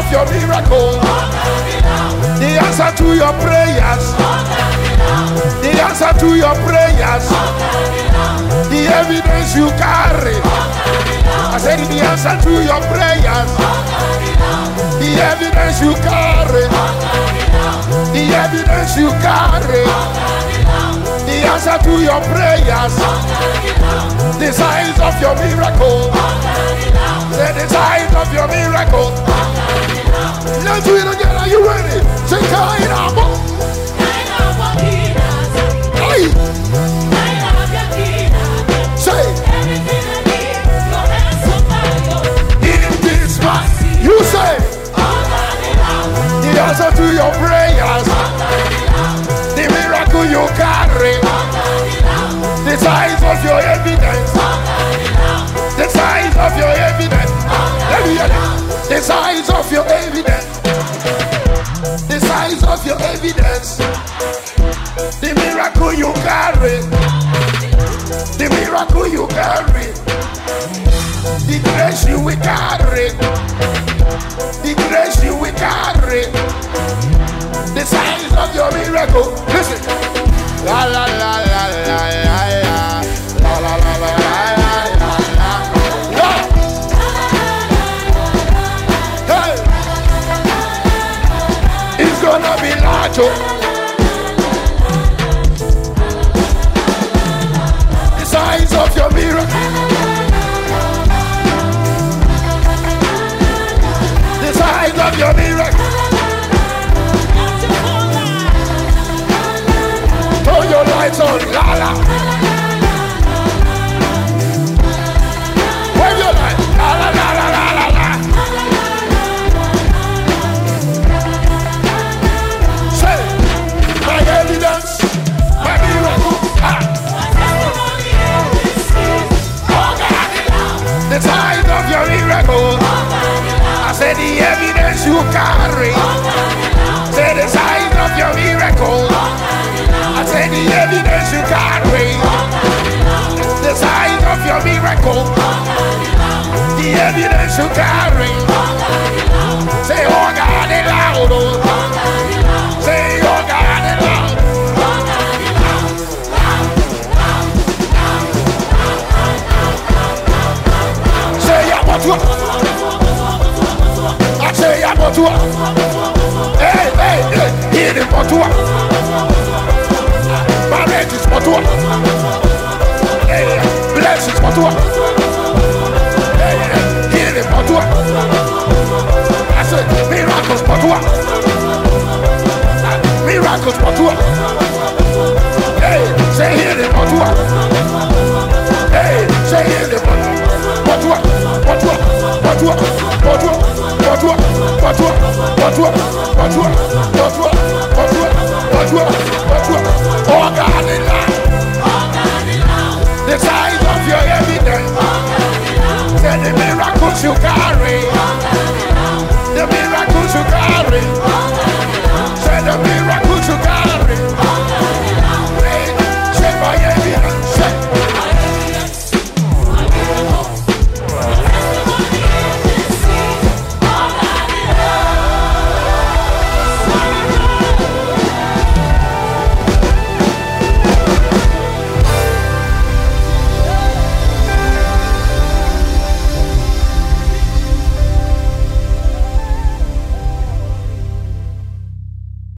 of your miracle. The answer to your prayers. The answer to your prayers. The evidence you carry. I said the answer to your prayers. The evidence you carry. The evidence you carry. The answer to your prayers. The signs of your miracle. Say the signs of your miracle. Let's do it again. Are you ready? Say Kainabo. Hey. Say in this man. You say the answer to your prayers. The miracle you carry. The size of your evidence. The size of your evidence. Let me hear it. The size of your evidence. The size of your evidence. The miracle you carry. The miracle you carry. The grace you will carry. The grace you will carry. The size of your miracle. Listen. La la la la la la la. La la la la la la la. La. Hey. It's gonna be large. The size of your miracle. The size of your miracle. Turn your lights on, la la. Wave your light, la la la la la la la. Say, my evidence, my miracle. The size of your miracle. I said the evidence you carry. Say the size of your miracle. I said the evidence you carry. The size of your miracle. The evidence you carry. Say oh God it loud. Say oh God it loud. Say I'm what you. I say I'm what you. Hey hey hey. Hear it what you. Marriage is for toi. Hey, blessings for toi. Hey, healing for toi. I said miracles for toi. Miracles for toi. Hey, say healing for toi. Hey, say healing for toi. For toi, for toi, for toi, for toi, for toi, for toi, for toi, for toi, for toi, for toi, for toi, for toi. Oh God it loud. The size of your evidence. Say the miracles you got.